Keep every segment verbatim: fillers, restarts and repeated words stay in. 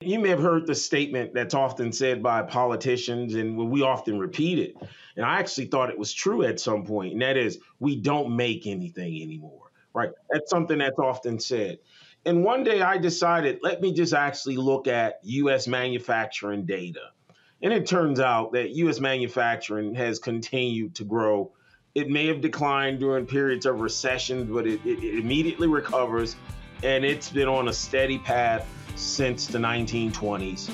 You may have heard the statement that's often said by politicians, and we often repeat it. And I actually thought it was true at some point, and that is, we don't make anything anymore, right? That's something that's often said. And one day I decided, let me just actually look at U S manufacturing data. And it turns out that U S manufacturing has continued to grow. It may have declined during periods of recession, but it, it, it immediately recovers, and it's been on a steady path since the nineteen twenties.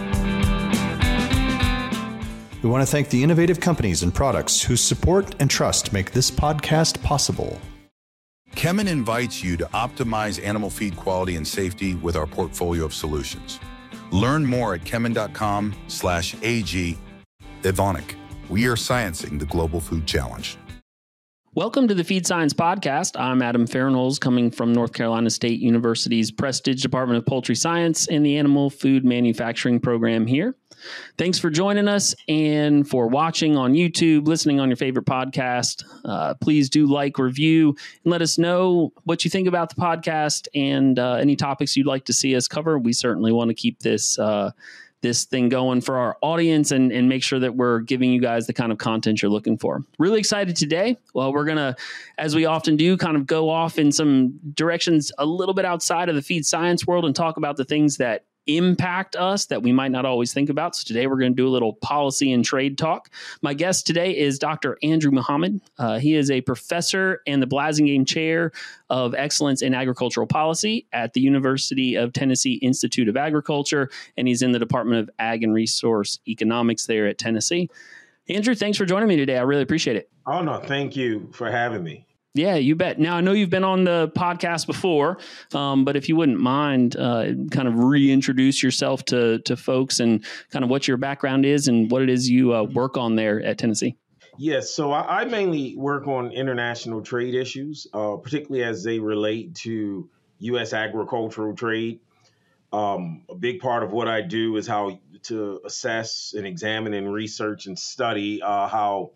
We want to thank the innovative companies and products whose support and trust make this podcast possible. Kemin invites you to optimize animal feed quality and safety with our portfolio of solutions. Learn more at kemin.com slash AG. Evonik, we are sciencing the global food challenge. Welcome to the Feed Science Podcast. I'm Adam Farnholz, coming from North Carolina State University's Prestige Department of Poultry Science and the Animal Food Manufacturing Program here. Thanks for joining us and for watching on YouTube, listening on your favorite podcast. Uh, please do like, review, and let us know what you think about the podcast and uh, any topics you'd like to see us cover. We certainly want to keep this uh, this thing going for our audience and, and make sure that we're giving you guys the kind of content you're looking for. Really excited today. Well, we're going to, as we often do, kind of go off in some directions a little bit outside of the feed science world and talk about the things that impact us that we might not always think about. So today we're going to do a little policy and trade talk. My guest today is Doctor Andrew Muhammad. Uh, he is a professor and the Blasingame Chair of Excellence in Agricultural Policy at the University of Tennessee Institute of Agriculture, and he's in the Department of Ag and Resource Economics there at Tennessee. Andrew, thanks for joining me today. I really appreciate it. Oh, no, thank you for having me. Yeah, you bet. Now, I know you've been on the podcast before, um, but if you wouldn't mind, uh, kind of reintroduce yourself to to folks and kind of what your background is and what it is you uh, work on there at Tennessee. Yes, so I, I mainly work on international trade issues, uh, particularly as they relate to U S agricultural trade. Um, a big part of what I do is how to assess and examine and research and study uh, how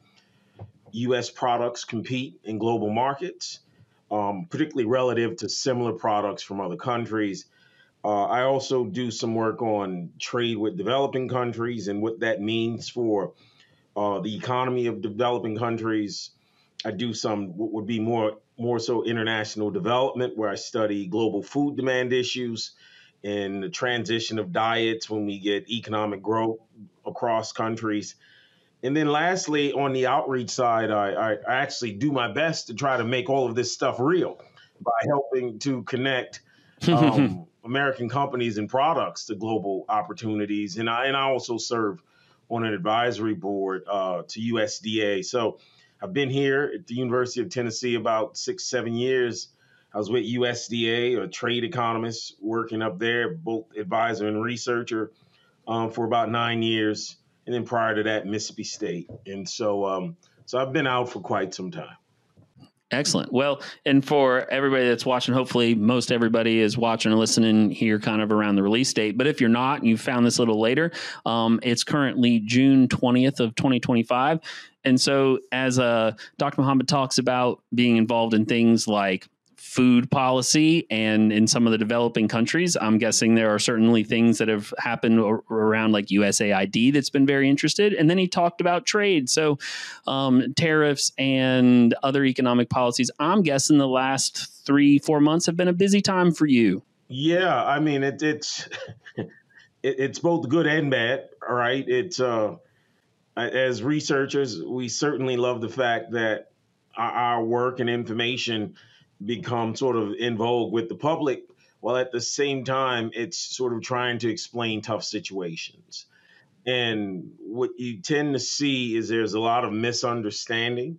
U S products compete in global markets, um, particularly relative to similar products from other countries. Uh, I also do some work on trade with developing countries and what that means for uh, the economy of developing countries. I do some what would be more more so international development, where I study global food demand issues and the transition of diets when we get economic growth across countries. And then lastly, on the outreach side, I, I, I actually do my best to try to make all of this stuff real by helping to connect um, American companies and products to global opportunities. And I, and I also serve on an advisory board uh, to U S D A. So I've been here at the University of Tennessee about six, seven years. I was with U S D A, a trade economist, working up there, both advisor and researcher um, for about nine years. And then prior to that, Mississippi State. And so um, so I've been out for quite some time. Excellent. Well, and for everybody that's watching, hopefully most everybody is watching and listening here kind of around the release date. But if you're not, and you found this a little later, um, it's currently June twentieth of twenty twenty-five. And so as uh, Doctor Muhammad talks about being involved in things like food policy and in some of the developing countries, I'm guessing there are certainly things that have happened around like U S A I D that's been very interested. And then he talked about trade. So um, tariffs and other economic policies. I'm guessing the last three, four months have been a busy time for you. Yeah, I mean, it, it's it, it's both good and bad. All right. It's uh, as researchers, we certainly love the fact that our, our work and information become sort of in vogue with the public, while at the same time, it's sort of trying to explain tough situations. And what you tend to see is there's a lot of misunderstanding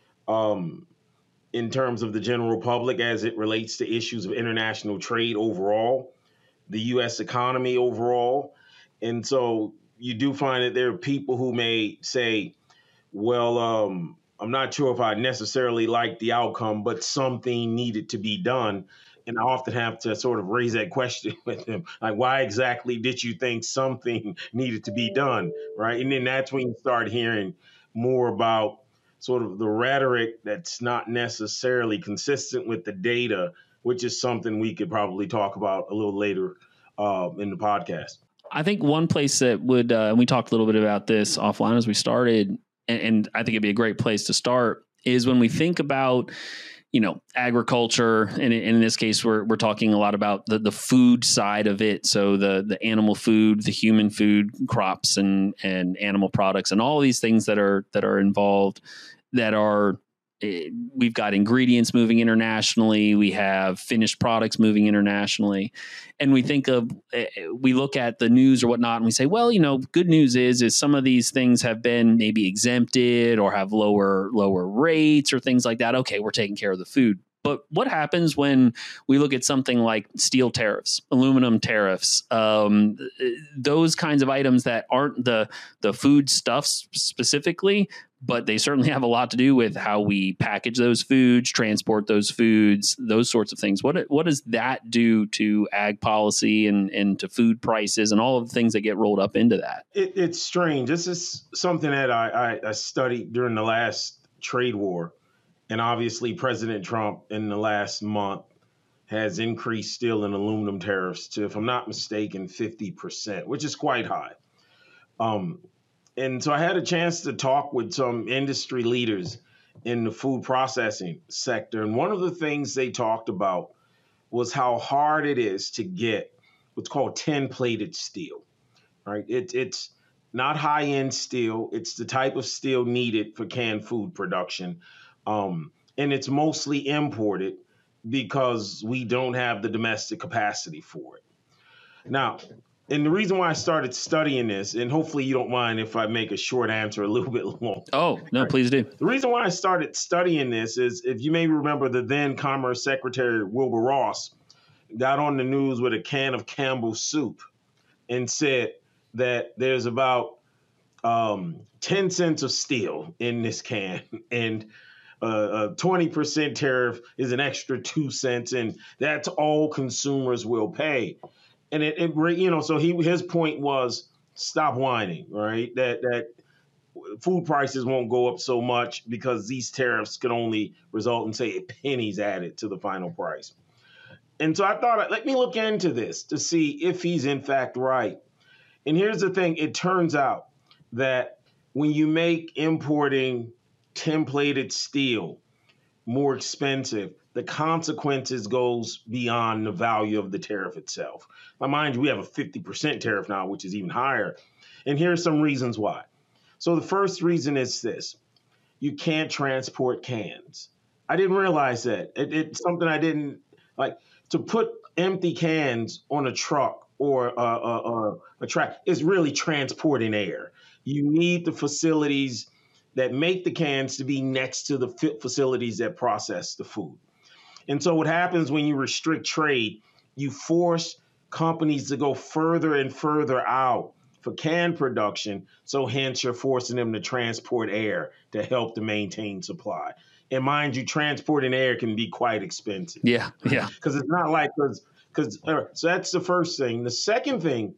um, in terms of the general public as it relates to issues of international trade overall, the U S economy overall. And so you do find that there are people who may say, well, um, I'm not sure if I necessarily like the outcome, but something needed to be done. And I often have to sort of raise that question with them, like, why exactly did you think something needed to be done, right? And then that's when you start hearing more about sort of the rhetoric that's not necessarily consistent with the data, which is something we could probably talk about a little later uh, in the podcast. I think one place that would, uh, and we talked a little bit about this offline as we started, and, and I think it'd be a great place to start, is when we think about, you know, agriculture, and in this case, we're we're talking a lot about the, the food side of it. So the the animal food, the human food, crops, and and animal products, and all of these things that are that are involved, that are. We've got ingredients moving internationally. We have finished products moving internationally. And we think of, we look at the news or whatnot, and we say, well, you know, good news is, is some of these things have been maybe exempted or have lower, lower rates or things like that. Okay, we're taking care of the food. But what happens when we look at something like steel tariffs, aluminum tariffs, um, those kinds of items that aren't the the food stuffs specifically, but they certainly have a lot to do with how we package those foods, transport those foods, those sorts of things. What what does that do to ag policy and, and to food prices and all of the things that get rolled up into that? It, it's strange. This is something that I, I, I studied during the last trade war. And obviously, President Trump in the last month has increased steel and aluminum tariffs to, if I'm not mistaken, fifty percent, which is quite high. Um, and so I had a chance to talk with some industry leaders in the food processing sector. And one of the things they talked about was how hard it is to get what's called tin-plated steel, right? It, it's not high-end steel. It's the type of steel needed for canned food production. Um, and it's mostly imported because we don't have the domestic capacity for it. Now, and the reason why I started studying this, and hopefully you don't mind if I make a short answer a little bit long. Oh, no, right? Please do. The reason why I started studying this is, if you may remember, the then Commerce Secretary Wilbur Ross got on the news with a can of Campbell's soup and said that there's about um, ten cents of steel in this can. And Uh, a twenty percent tariff is an extra two cents, and that's all consumers will pay. And it, it you know, so he his point was, stop whining, right? That that food prices won't go up so much because these tariffs could only result in, say, pennies added to the final price. And so I thought, let me look into this to see if he's in fact right. And here's the thing: it turns out that when you make importing tin-plated steel more expensive, the consequences goes beyond the value of the tariff itself. Now, mind you, we have a fifty percent tariff now, which is even higher. And here are some reasons why. So the first reason is this: you can't transport cans. I didn't realize that. It, it's something I didn't like. To put empty cans on a truck or a, a, a, a track is really transporting air. You need the facilities that make the cans to be next to the facilities that process the food. And so what happens when you restrict trade, you force companies to go further and further out for can production. So hence you're forcing them to transport air to help to maintain supply. And mind you, transporting air can be quite expensive. Yeah, yeah. Because it's not like, because, because so that's the first thing. The second thing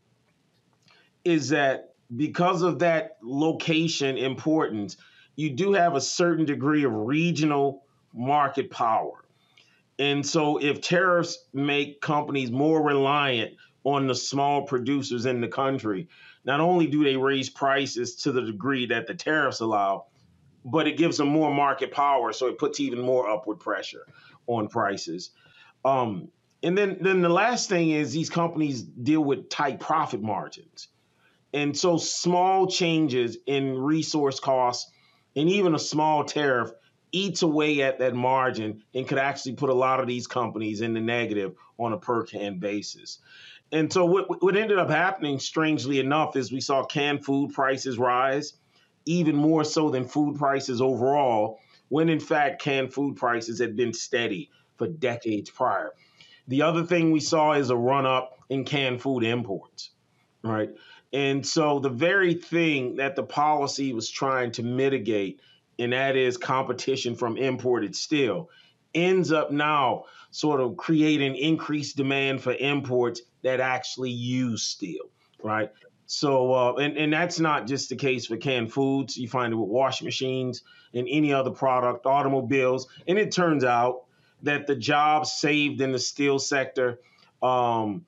is that because of that location importance, you do have a certain degree of regional market power. And so if tariffs make companies more reliant on the small producers in the country, not only do they raise prices to the degree that the tariffs allow, but it gives them more market power. So it puts even more upward pressure on prices. Um, and then, then the last thing is these companies deal with tight profit margins. And so small changes in resource costs and even a small tariff eats away at that margin and could actually put a lot of these companies in the negative on a per can basis. And so what, what ended up happening, strangely enough, is we saw canned food prices rise, even more so than food prices overall, when in fact canned food prices had been steady for decades prior. The other thing we saw is a run up in canned food imports, right? And so the very thing that the policy was trying to mitigate, and that is competition from imported steel, ends up now sort of creating increased demand for imports that actually use steel, right? So, uh, and, and that's not just the case for canned foods. You find it with washing machines and any other product, automobiles. And it turns out that the jobs saved in the steel sector um,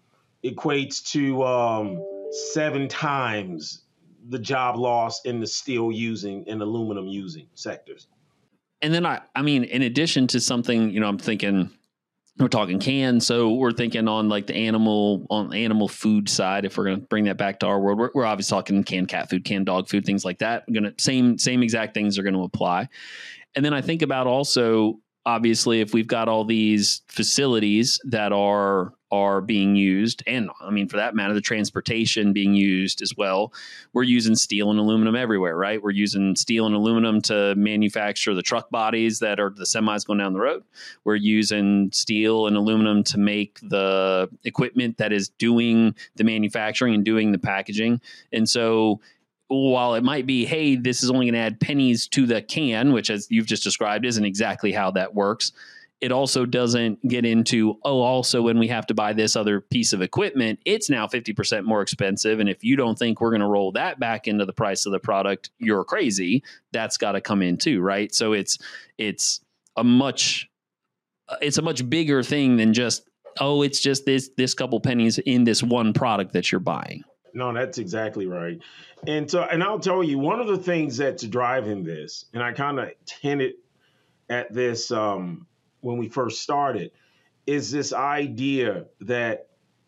equates to um, seven times the job loss in the steel using and aluminum using sectors. And then I, I mean, in addition to something, you know, I'm thinking we're talking cans, so we're thinking on like the animal on animal food side. If we're going to bring that back to our world, we're, we're obviously talking canned cat food, canned dog food, things like that. We're gonna same same exact things are going to apply. And then I think about also, obviously, if we've got all these facilities that are are being used, and I mean, for that matter, the transportation being used as well, we're using steel and aluminum everywhere, right? We're using steel and aluminum to manufacture the truck bodies that are the semis going down the road. We're using steel and aluminum to make the equipment that is doing the manufacturing and doing the packaging. And so while it might be, hey, this is only going to add pennies to the can, which as you've just described isn't exactly how that works, it also doesn't get into, oh, also when we have to buy this other piece of equipment, it's now fifty percent more expensive. And if you don't think we're going to roll that back into the price of the product, you're crazy. That's got to come in too, right? So it's it's a much it's a much bigger thing than just, oh, it's just this this couple pennies in this one product that you're buying. No, that's exactly right. And so, and I'll tell you, one of the things that's driving this, and I kind of hinted at this um, when we first started, is this idea that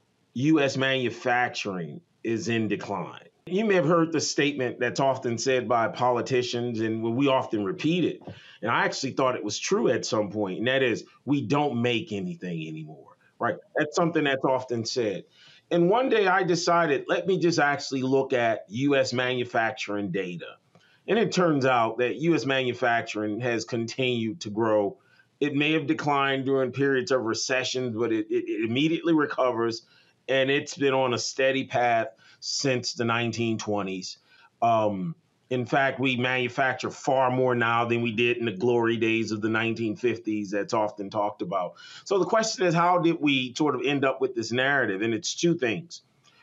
U S manufacturing is in decline. You may have heard the statement that's often said by politicians, and we often repeat it. And I actually thought it was true at some point, and that is, we don't make anything anymore, right? That's something that's often said. And one day I decided, let me just actually look at U S manufacturing data. And it turns out that U S manufacturing has continued to grow. It may have declined during periods of recession, but it, it, it immediately recovers. And it's been on a steady path since the nineteen twenties. Um, in fact, we manufacture far more now than we did in the glory days of the nineteen fifties. That's often talked about. So the question is, how did we sort of end up with this narrative? And it's two things.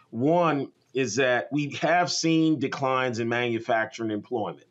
One is that we have seen declines in manufacturing employment.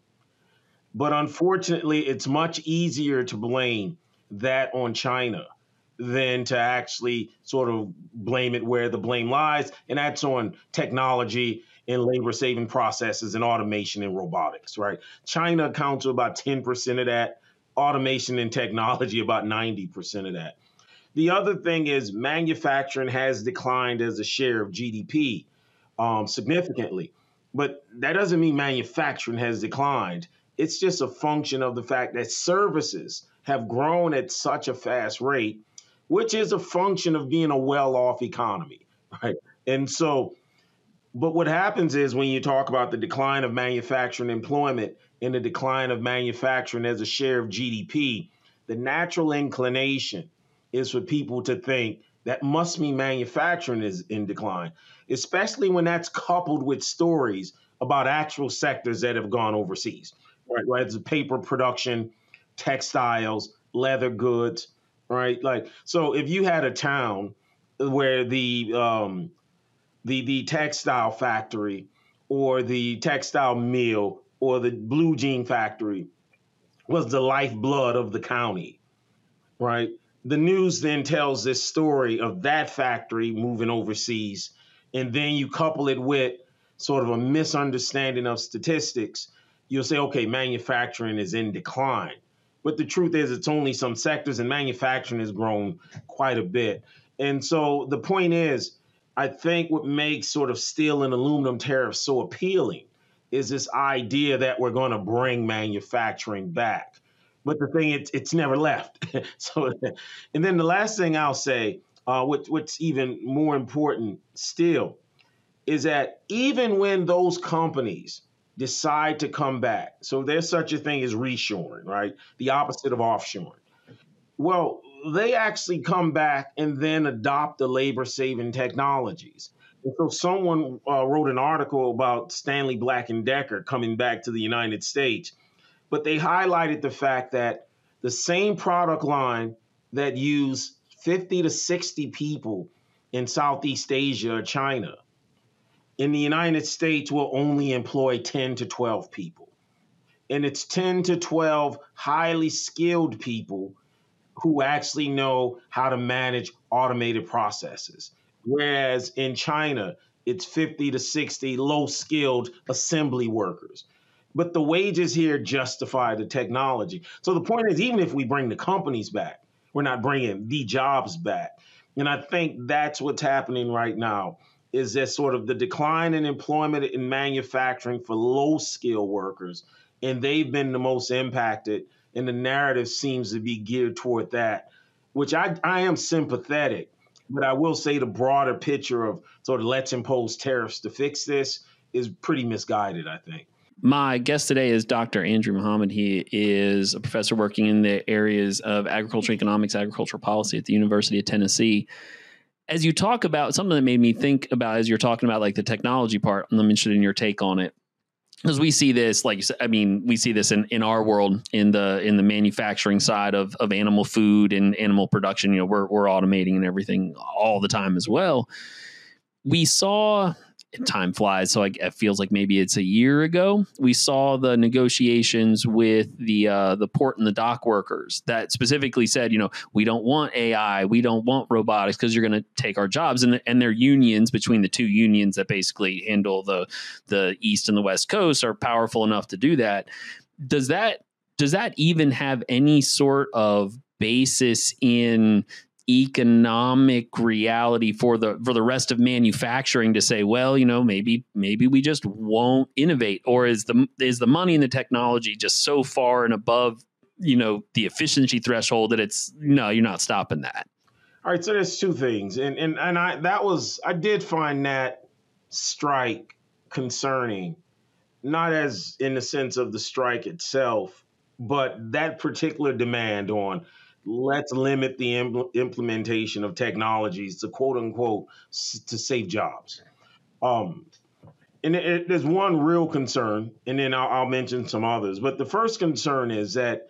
But unfortunately, it's much easier to blame that on China than to actually sort of blame it where the blame lies. And that's on technology and labor-saving processes and automation and robotics, right? China accounts for about ten percent of that. Automation and technology, about ninety percent of that. The other thing is manufacturing has declined as a share of G D P um, significantly. But that doesn't mean manufacturing has declined. It's just a function of the fact that services have grown at such a fast rate, which is a function of being a well-off economy, right? And so, but what happens is when you talk about the decline of manufacturing employment and the decline of manufacturing as a share of G D P, the natural inclination is for people to think that must mean manufacturing is in decline, especially when that's coupled with stories about actual sectors that have gone overseas, right? Right, it's paper production, textiles, leather goods, right? Like, so if you had a town where the um, the the textile factory or the textile mill or the blue jean factory was the lifeblood of the county, right? The news then tells this story of that factory moving overseas, and then you couple it with sort of a misunderstanding of statistics. You'll say, okay, manufacturing is in decline. But the truth is it's only some sectors, and manufacturing has grown quite a bit. And so the point is, I think what makes sort of steel and aluminum tariffs so appealing is this idea that we're going to bring manufacturing back. But the thing, it's it's never left. So, and then the last thing I'll say, uh, what, what's even more important still, is that even when those companies decide to come back, so there's such a thing as reshoring, right? The opposite of offshoring. Well, they actually come back and then adopt the labor-saving technologies. And so someone uh, wrote an article about Stanley Black and Decker coming back to the United States, but they highlighted the fact that the same product line that used fifty to sixty people in Southeast Asia or China, in the United States will only employ ten to twelve people. And it's ten to twelve highly skilled people who actually know how to manage automated processes. whereas in China, it's fifty to sixty low-skilled assembly workers. But the wages here justify the technology. So the point is, even if we bring the companies back, we're not bringing the jobs back. And I think that's what's happening right now, is that sort of the decline in employment in manufacturing for low-skill workers, and they've been the most impacted, and the narrative seems to be geared toward that, which I, I am sympathetic. But I will say the broader picture of sort of let's impose tariffs to fix this is pretty misguided, I think. My guest today is Doctor Andrew Muhammad. He is a professor working in the areas of agriculture economics, agricultural policy at the University of Tennessee. As you talk about, something that made me think about as you're talking about like the technology part, and I'm interested in your take on it. Because we see this, like you said, I mean, we see this in, in our world, in the in the manufacturing side of, of animal food and animal production. You know, we're we're automating and everything all the time as well. We saw, time flies, so I, it feels like maybe it's a year ago, we saw the negotiations with the uh, the port and the dock workers that specifically said, you know, we don't want A I, we don't want robotics because you're going to take our jobs. And, and their unions, between the two unions that basically handle the the East and the West Coast, are powerful enough to do that. Does that does that even have any sort of basis in economic reality for the for the rest of manufacturing to say, well, you know, maybe maybe we just won't innovate? Or is the is the money and the technology just so far and above, you know, the efficiency threshold that it's no, you're not stopping that? All right, so there's two things, and and and I that was I did find that strike concerning, not as in the sense of the strike itself, but that particular demand on let's limit the impl- implementation of technologies to quote unquote s- to save jobs. Um, and it, it, there's one real concern, and then I'll, I'll mention some others. But the first concern is that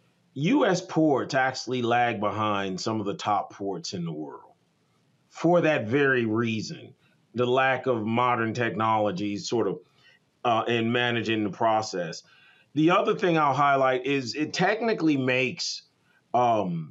U S ports actually lag behind some of the top ports in the world for that very reason, the lack of modern technologies sort of uh, in managing the process. The other thing I'll highlight is it technically makes Um,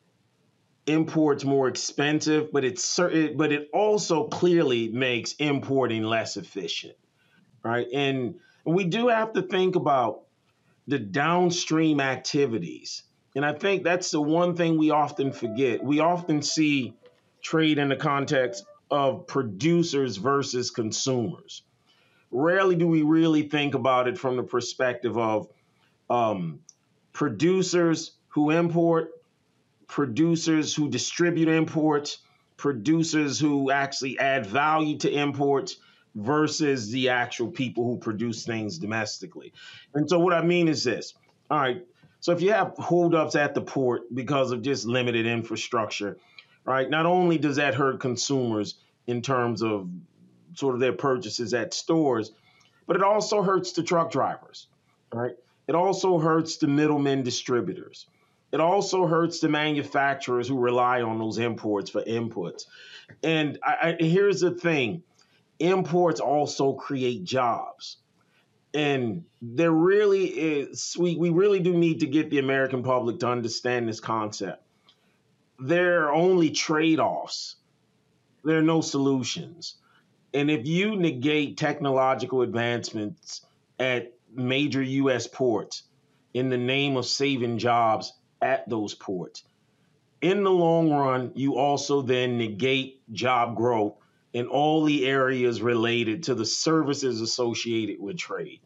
imports more expensive, but it's certain, but it also clearly makes importing less efficient, right? And we do have to think about the downstream activities. And I think that's the one thing we often forget. We often see trade in the context of producers versus consumers. Rarely do we really think about it from the perspective of um, producers who import, producers who distribute imports, producers who actually add value to imports versus the actual people who produce things domestically. And so what I mean is this. All right, so if you have holdups at the port because of just limited infrastructure, right, not only does that hurt consumers in terms of sort of their purchases at stores, but it also hurts the truck drivers, right? It also hurts the middlemen distributors. It also hurts the manufacturers who rely on those imports for inputs. And I, I, here's the thing. Imports also create jobs. And there really is, we, we really do need to get the American public to understand this concept. There are only trade-offs. There are no solutions. And if you negate technological advancements at major U S ports in the name of saving jobs at those ports, in the long run, you also then negate job growth in all the areas related to the services associated with trade.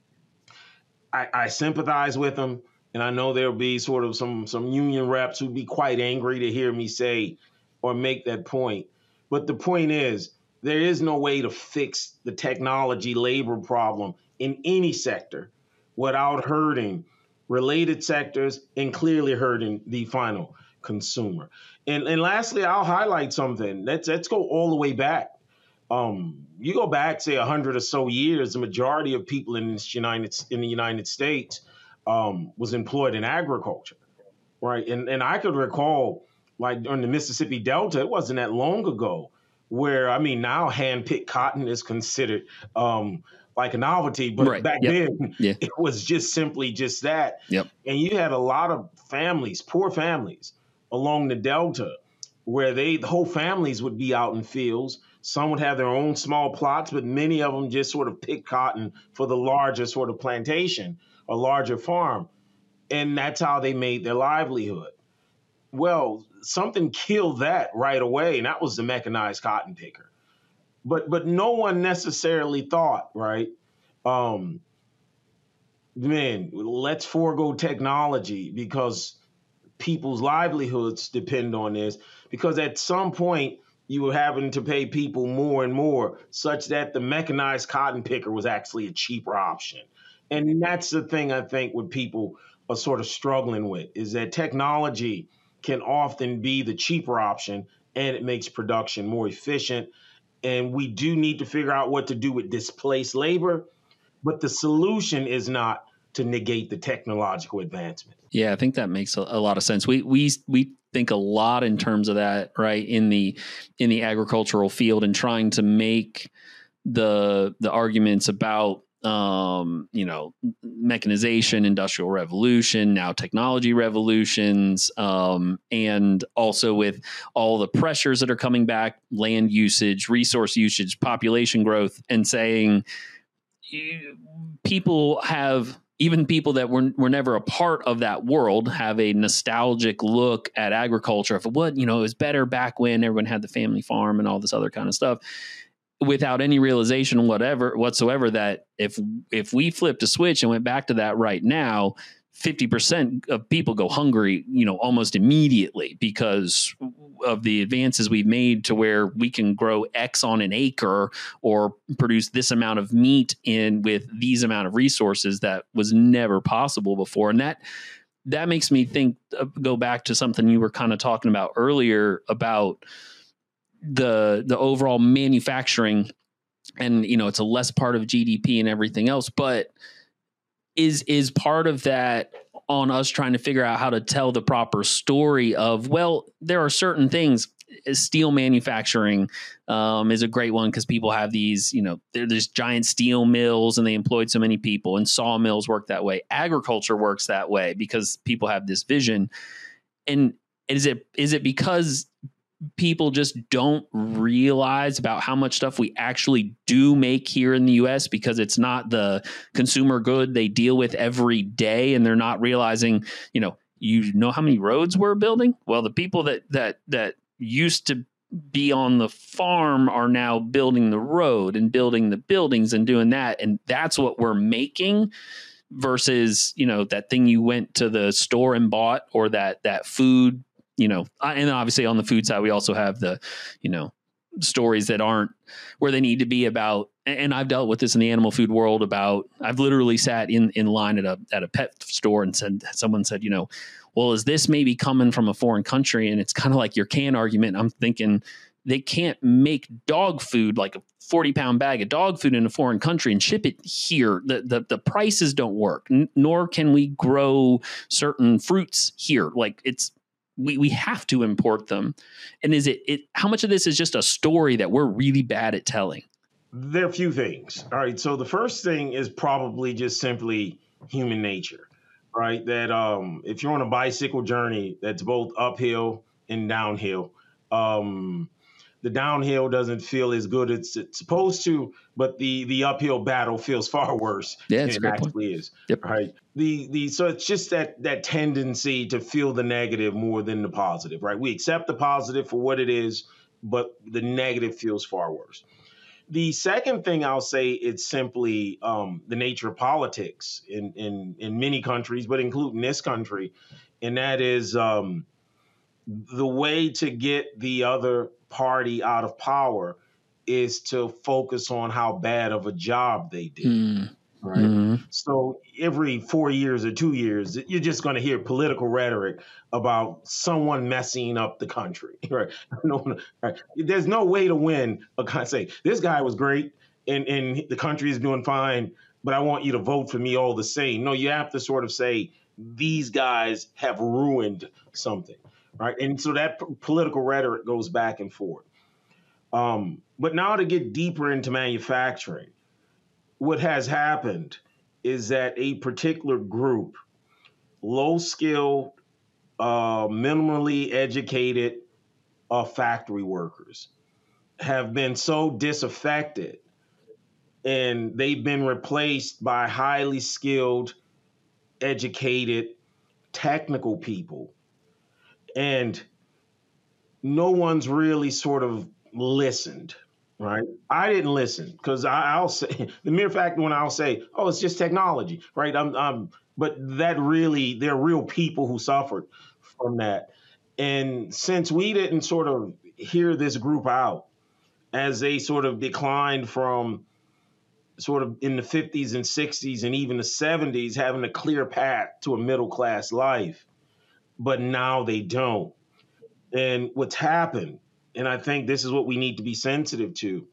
I, I sympathize with them, and I know there'll be sort of some, some union reps who'd be quite angry to hear me say or make that point. But the point is, there is no way to fix the technology labor problem in any sector without hurting related sectors and clearly hurting the final consumer. And, and lastly, I'll highlight something. Let's, let's go all the way back. Um, you go back, say, a hundred or so years, the majority of people in, this United, in the United States um, was employed in agriculture, right? And, and I could recall, like, on the Mississippi Delta, it wasn't that long ago, where, I mean, now hand-picked cotton is considered um, like a novelty, but right. back yep. then yeah. it was just simply just that. Yep. And you had a lot of families, poor families along the Delta where they the whole families would be out in fields. Some would have their own small plots, but many of them just sort of pick cotton for the larger sort of plantation or larger farm. And that's how they made their livelihood. Well, something killed that right away, and that was the mechanized cotton picker. But but no one necessarily thought, right? Um, man, let's forego technology because people's livelihoods depend on this. Because at some point, you were having to pay people more and more, such that the mechanized cotton picker was actually a cheaper option. And that's the thing I think what people are sort of struggling with, is that technology can often be the cheaper option, and it makes production more efficient. And we do need to figure out what to do with displaced labor, but the solution is not to negate the technological advancement. Yeah, I think that makes a, a lot of sense. We we we think a lot in terms of that, right? In the in the agricultural field, and trying to make the the arguments about um, you know, mechanization, industrial revolution, now technology revolutions, um, and also with all the pressures that are coming back, land usage, resource usage, population growth, and saying people have, even people that were were never a part of that world, have a nostalgic look at agriculture of what, you know, it was better back when everyone had the family farm and all this other kind of stuff, without any realization whatever whatsoever that if if we flipped a switch and went back to that right now, fifty percent of people go hungry, you know, almost immediately because of the advances we've made to where we can grow X on an acre or produce this amount of meat in with these amount of resources that was never possible before. And that that makes me think, uh, go back to something you were kind of talking about earlier about the the overall manufacturing, and you know, it's a less part of G D P and everything else, but is is part of that on us trying to figure out how to tell the proper story of, well, there are certain things. Steel manufacturing um, is a great one because people have these, you know, there's giant steel mills and they employed so many people, and sawmills work that way. Agriculture works that way because people have this vision. And is it is it because people just don't realize about how much stuff we actually do make here in the U S because it's not the consumer good they deal with every day, and they're not realizing, you know, you know how many roads we're building? Well, the people that that that used to be on the farm are now building the road and building the buildings and doing that, and that's what we're making versus, you know, that thing you went to the store and bought, or that that food. You know, and obviously on the food side, we also have the, you know, stories that aren't where they need to be about. And I've dealt with this in the animal food world about, I've literally sat in, in line at a, at a pet store and said, someone said, you know, well, is this maybe coming from a foreign country? And it's kind of like your can argument. I'm thinking they can't make dog food, like a forty pound bag of dog food, in a foreign country and ship it here. The, the, the prices don't work, N- nor can we grow certain fruits here. Like it's, We we have to import them. And is it, it how much of this is just a story that we're really bad at telling? There are a few things. All right. So the first thing is probably just simply human nature, right? That um, if you're on a bicycle journey that's both uphill and downhill, um, the downhill doesn't feel as good as it's supposed to, but the the uphill battle feels far worse yeah, than it it actually point. is. Yep. Right. The the so it's just that that tendency to feel the negative more than the positive, right? We accept the positive for what it is, but the negative feels far worse. The second thing I'll say, it's simply um, the nature of politics in, in in many countries, but including this country, and that is um, the way to get the other party out of power is to focus on how bad of a job they did. Mm. Right. Mm-hmm. So every four years or two years, you're just going to hear political rhetoric about someone messing up the country. Right. No, no, right. There's no way to win a country. Say this guy was great and, and the country is doing fine, but I want you to vote for me all the same. No, you have to sort of say these guys have ruined something. Right. And so that p- political rhetoric goes back and forth. Um, but now to get deeper into manufacturing, what has happened is that a particular group, low skilled, uh, minimally educated, of factory workers have been so disaffected, and they've been replaced by highly skilled, educated, technical people. And no one's really sort of listened, right? I didn't listen because I'll say the mere fact when I'll say, oh, it's just technology, right? I'm, I'm, but that really, there are real people who suffered from that. And since we didn't sort of hear this group out as they sort of declined from sort of in the fifties and sixties and even the seventies, having a clear path to a middle class life, but now they don't. And what's happened, and I think this is what we need to be sensitive to,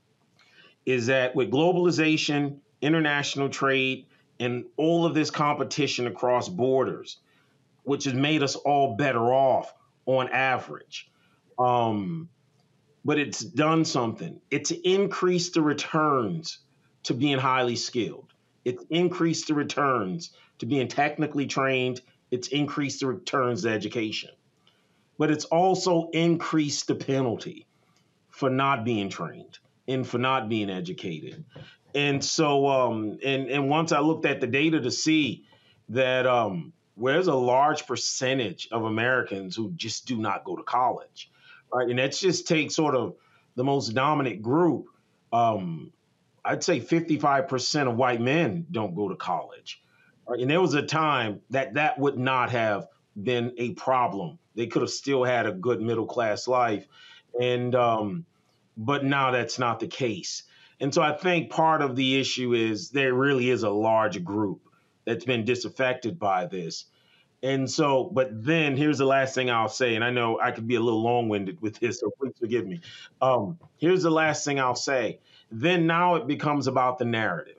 is that with globalization, international trade, and all of this competition across borders, which has made us all better off on average, um, but it's done something. It's increased the returns to being highly skilled. It's increased the returns to being technically trained. It's increased the returns to education. But it's also increased the penalty for not being trained and for not being educated. And so, um, and, and once I looked at the data to see that um, there's a large percentage of Americans who just do not go to college, right? And let's just take sort of the most dominant group. Um, I'd say fifty-five percent of white men don't go to college. Right? And there was a time that that would not have been a problem. They could have still had a good middle class life. And, um, but now that's not the case. And so I think part of the issue is there really is a large group that's been disaffected by this. And so, but then here's the last thing I'll say, and I know I could be a little long-winded with this, so please forgive me. Um, here's the last thing I'll say. Then now it becomes about the narrative.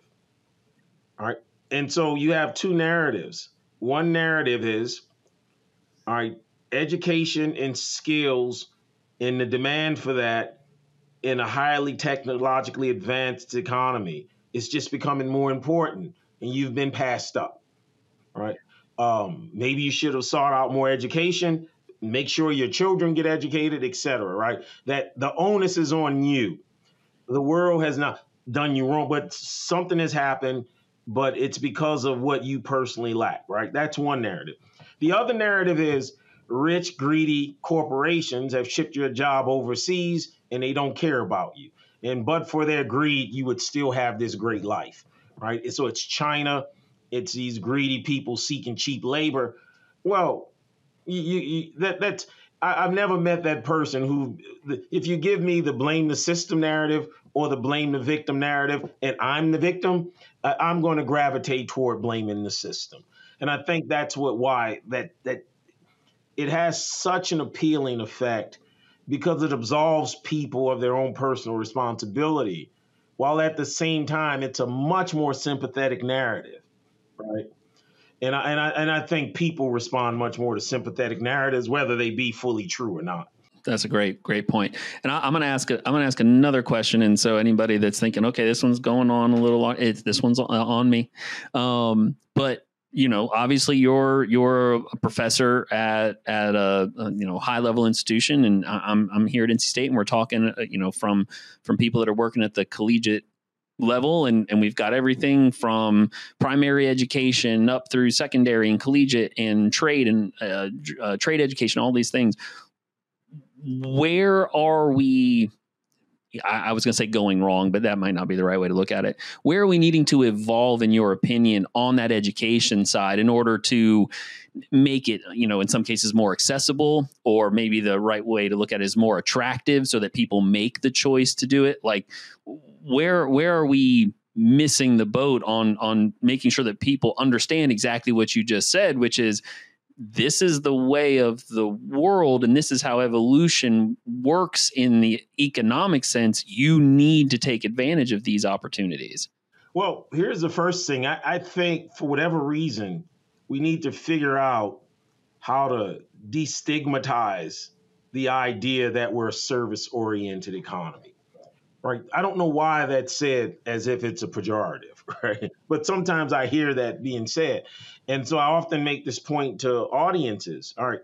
All right. And so you have two narratives. One narrative is, all right, education and skills and the demand for that in a highly technologically advanced economy is just becoming more important, and you've been passed up, right? Um, maybe you should have sought out more education, make sure your children get educated, et cetera, right? That the onus is on you. The world has not done you wrong, but something has happened, but it's because of what you personally lack, right? That's one narrative. The other narrative is rich, greedy corporations have shipped your job overseas and they don't care about you. And but for their greed, you would still have this great life, right? And so it's China, it's these greedy people seeking cheap labor. Well, you, you, that that's I, I've never met that person who, if you give me the blame the system narrative or the blame the victim narrative, and I'm the victim, uh, I'm going to gravitate toward blaming the system. And I think that's what why that that it has such an appealing effect, because it absolves people of their own personal responsibility, while at the same time it's a much more sympathetic narrative, right? And I and I and I think people respond much more to sympathetic narratives, whether they be fully true or not. That's a great, great point. And I, I'm going to ask, a, I'm going to ask another question. And so anybody that's thinking, okay, this one's going on a little long, it's, this one's on me. Um, but you know, obviously you're, you're a professor at, at a, a you know, high level institution, and I'm, I'm here at N C State, and we're talking, you know, from, from people that are working at the collegiate level. And, and we've got everything from primary education up through secondary and collegiate and trade and uh, uh, trade education, all these things. Where are we, I, I was going to say going wrong, but that might not be the right way to look at it. Where are we needing to evolve, in your opinion, on that education side in order to make it, you know, in some cases more accessible, or maybe the right way to look at it is more attractive so that people make the choice to do it? Like where, where are we missing the boat on, on making sure that people understand exactly what you just said, which is, this is the way of the world, and this is how evolution works in the economic sense. You need to take advantage of these opportunities. Well, here's the first thing. I, I think for whatever reason, we need to figure out how to destigmatize the idea that we're a service-oriented economy, right? I don't know why that's said as if it's a pejorative, right? But sometimes I hear that being said. And so I often make this point to audiences. All right,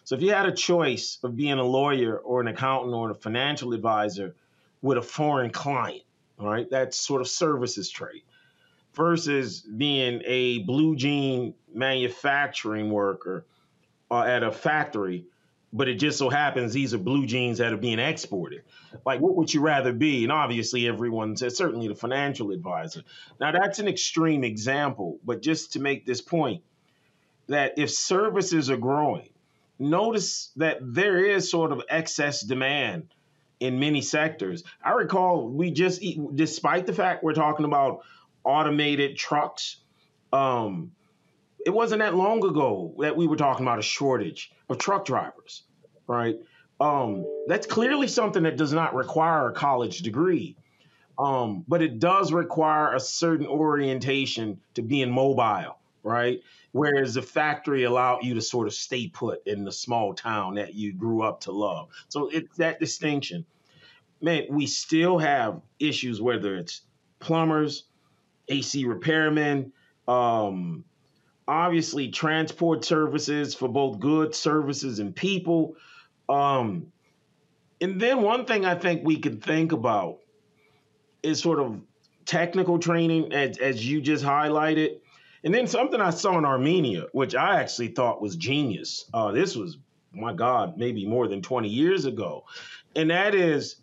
So if you had a choice of being a lawyer or an accountant or a financial advisor with a foreign client, all right, that's sort of services trade, versus being a blue jean manufacturing worker uh, at a factory, but it just so happens these are blue jeans that are being exported. Like, what would you rather be? And obviously everyone says, certainly the financial advisor. Now, that's an extreme example, but just to make this point, that if services are growing, notice that there is sort of excess demand in many sectors. I recall we just, despite the fact we're talking about automated trucks, um, it wasn't that long ago that we were talking about a shortage of truck drivers, right? Um, that's clearly something that does not require a college degree, um, but it does require a certain orientation to being mobile, right? Whereas the factory allowed you to sort of stay put in the small town that you grew up to love. So it's that distinction. Man, we still have issues, whether it's plumbers, A C repairmen, um, obviously transport services for both goods, services, and people. Um, and then one thing I think we could think about is sort of technical training, as, as you just highlighted. And then something I saw in Armenia, which I actually thought was genius. Uh, this was, my God, maybe more than twenty years ago. And that is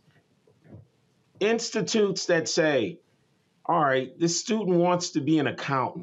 institutes that say, all right, this student wants to be an accountant.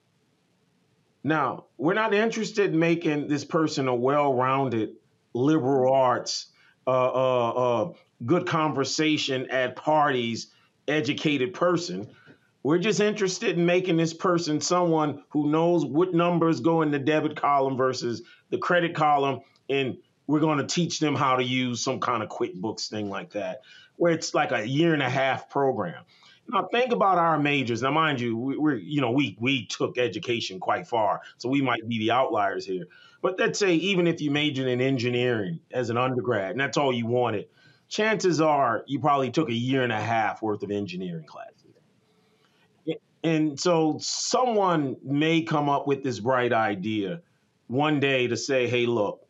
Now, we're not interested in making this person a well-rounded liberal arts, uh, uh, uh, good conversation at parties, educated person. We're just interested in making this person someone who knows what numbers go in the debit column versus the credit column, and we're going to teach them how to use some kind of QuickBooks thing like that, where it's like a year and a half program. Now, think about our majors. Now, mind you, we, we're, you know, we we took education quite far, so we might be the outliers here. But let's say even if you majored in engineering as an undergrad, and that's all you wanted, chances are you probably took a year and a half worth of engineering classes. And so someone may come up with this bright idea one day to say, hey, look,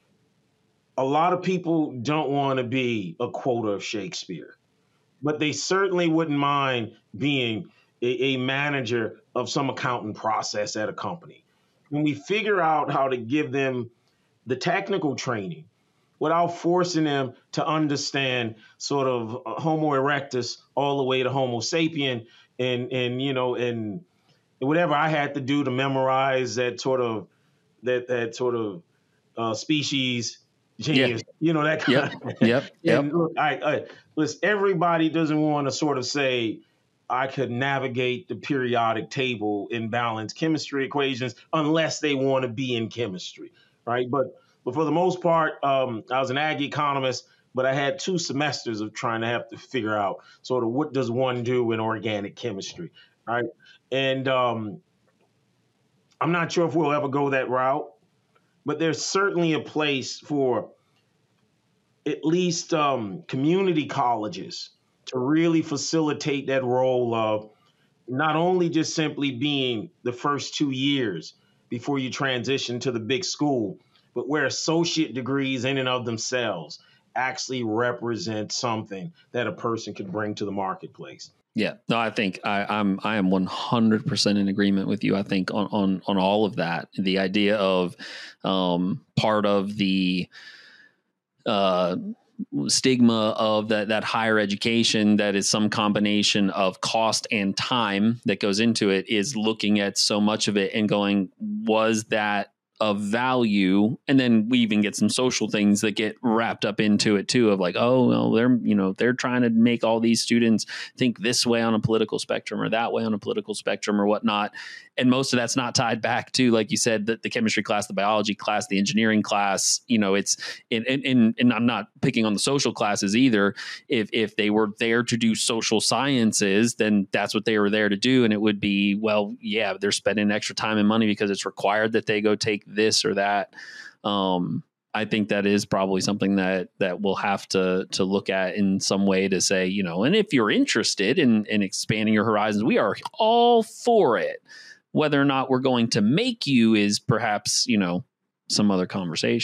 a lot of people don't want to be a quota of Shakespeare, but they certainly wouldn't mind being a, a manager of some accounting process at a company. When we figure out how to give them the technical training without forcing them to understand sort of Homo erectus all the way to Homo sapien, and, and you know, and whatever I had to do to memorize that sort of, that, that sort of uh, species genius, yeah. you know, that kind yep. of Yep. Yep. And look, I, I, listen, everybody doesn't want to sort of say, I could navigate the periodic table in balanced chemistry equations unless they want to be in chemistry, right? But but for the most part, um, I was an ag economist, but I had two semesters of trying to have to figure out sort of what does one do in organic chemistry, right? And um, I'm not sure if we'll ever go that route, but there's certainly a place for at least um, community colleges to really facilitate that role of not only just simply being the first two years before you transition to the big school, but where associate degrees in and of themselves actually represent something that a person could bring to the marketplace. Yeah, no, I think I, I'm I am one hundred percent in agreement with you. I think on on on all of that, the idea of um, part of the uh, stigma of that that higher education that is some combination of cost and time that goes into it is looking at so much of it and going, was that of value? And then we even get some social things that get wrapped up into it too, of like, oh, well, they're, you know, they're trying to make all these students think this way on a political spectrum or that way on a political spectrum or whatnot. And most of that's not tied back to, like you said, the, the chemistry class, the biology class, the engineering class. You know, it's in, in, and I'm not picking on the social classes either. If if they were there to do social sciences, then that's what they were there to do. And it would be, well, yeah, they're spending extra time and money because it's required that they go take this or that. Um, I think that is probably something that that we'll have to to look at in some way to say, you know, and if you're interested in, in expanding your horizons, we are all for it. Whether or not we're going to make you is perhaps, you know, some other conversation.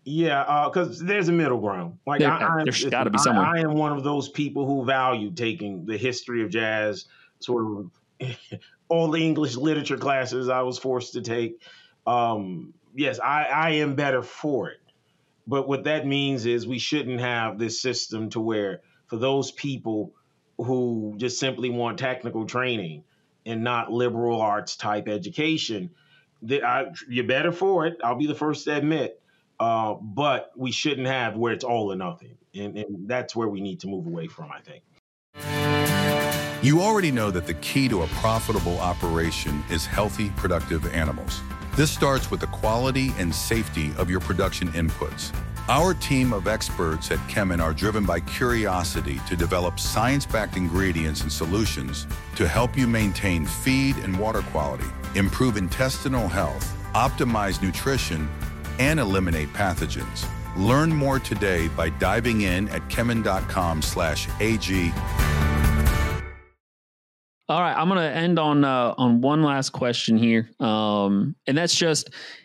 Yeah, because uh, there's a middle ground. Like there, I, there's got to be someone. I, I am one of those people who value taking the history of jazz, sort of all the English literature classes I was forced to take. Um, yes, I, I am better for it. But what that means is we shouldn't have this system to where for those people who just simply want technical training and not liberal arts type education, that I, you're better for it. I'll be the first to admit. Uh, but we shouldn't have where it's all or nothing. And, and that's where we need to move away from, I think. You already know that the key to a profitable operation is healthy, productive animals. This starts with the quality and safety of your production inputs. Our team of experts at Kemin are driven by curiosity to develop science-backed ingredients and solutions to help you maintain feed and water quality, improve intestinal health, optimize nutrition, and eliminate pathogens. Learn more today by diving in at kemin.com slash AG. All right, I'm going to end on uh, on one last question here, um, and that's just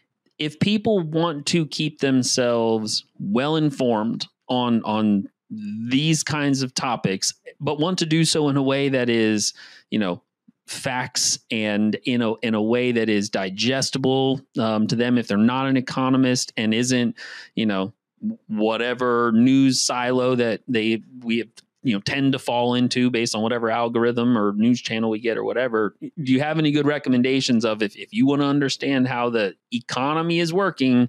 if people want to keep themselves well informed on on these kinds of topics, but want to do so in a way that is, you know, facts and in a in a way that is digestible um, to them, if they're not an economist and isn't, you know, whatever news silo that they we have. you know, tend to fall into based on whatever algorithm or news channel we get or whatever. Do you have any good recommendations of if, if you want to understand how the economy is working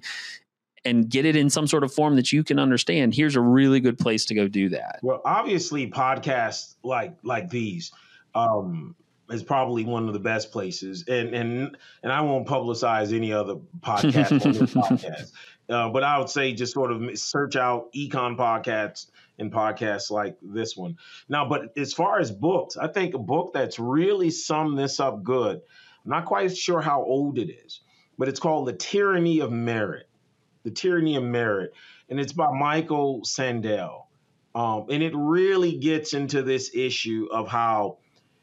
and get it in some sort of form that you can understand, here's a really good place to go do that? Well, obviously podcasts like, like these, um, is probably one of the best places. And, and, and I won't publicize any other podcast on this podcast. Uh, but I would say just sort of search out econ podcasts and podcasts like this one. Now, but as far as books, I think a book that's really summed this up good, I'm not quite sure how old it is, but it's called The Tyranny of Merit. The Tyranny of Merit. And it's by Michael Sandel. Um, and it really gets into this issue of how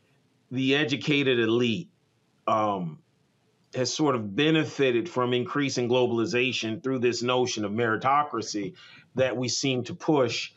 the educated elite um, has sort of benefited from increasing globalization through this notion of meritocracy that we seem to push,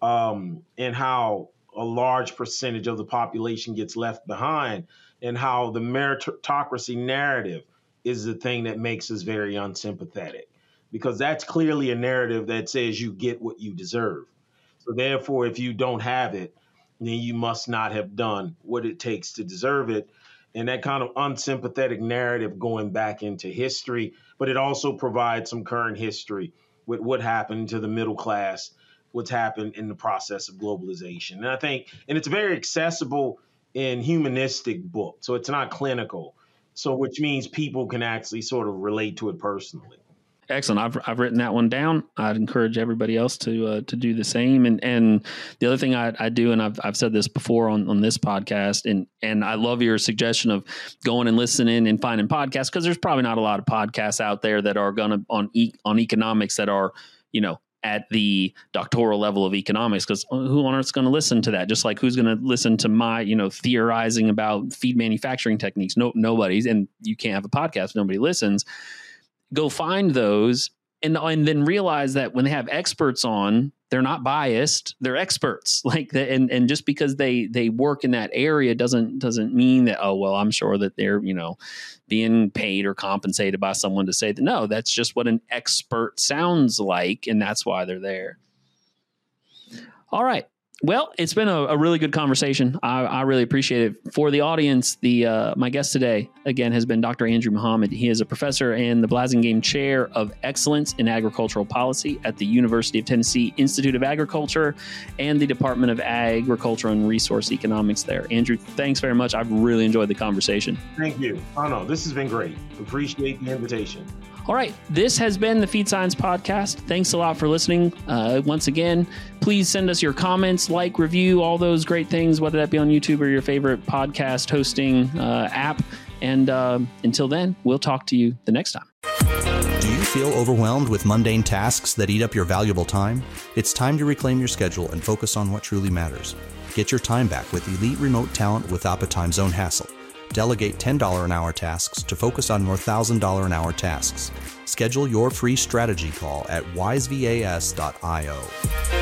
um, and how a large percentage of the population gets left behind, and how the meritocracy narrative is the thing that makes us very unsympathetic, because that's clearly a narrative that says you get what you deserve. So therefore, if you don't have it, then you must not have done what it takes to deserve it. And that kind of unsympathetic narrative going back into history, but it also provides some current history with what happened to the middle class, what's happened in the process of globalization. And I think, and it's very accessible in humanistic book. So it's not clinical. So which means people can actually sort of relate to it personally. Excellent. I've I've written that one down. I'd encourage everybody else to uh, to do the same. And and the other thing I, I do, and I've I've said this before on, on this podcast, and and I love your suggestion of going and listening and finding podcasts, because there's probably not a lot of podcasts out there that are gonna on e- on economics that are, you know, at the doctoral level of economics, because who on earth is going to listen to that? Just like who's going to listen to my, you know, theorizing about feed manufacturing techniques? No, nobody's, and you can't have a podcast if nobody listens. Go find those and, and then realize that when they have experts on, they're not biased. They're experts. Like the, and and just because they they work in that area doesn't doesn't mean that, oh, well, I'm sure that they're, you know, being paid or compensated by someone to say that. No, that's just what an expert sounds like, and that's why they're there. All right. Well, it's been a, a really good conversation. I, I really appreciate it. For the audience, the uh, my guest today, again, has been Doctor Andrew Muhammad. He is a professor and the Blasingame Chair of Excellence in Agricultural Policy at the University of Tennessee Institute of Agriculture and the Department of Agriculture and Resource Economics there. Andrew, thanks very much. I've really enjoyed the conversation. Thank you. Oh, no, this has been great. Appreciate the invitation. All right. This has been the Feed Science Podcast. Thanks a lot for listening. Uh, once again, please send us your comments, like, review, all those great things, whether that be on YouTube or your favorite podcast hosting uh, app. And uh, until then, we'll talk to you the next time. Do you feel overwhelmed with mundane tasks that eat up your valuable time? It's time to reclaim your schedule and focus on what truly matters. Get your time back with elite remote talent without the time zone hassle. Delegate ten dollars an hour tasks to focus on more one thousand dollars an hour tasks. Schedule your free strategy call at wise vas dot io.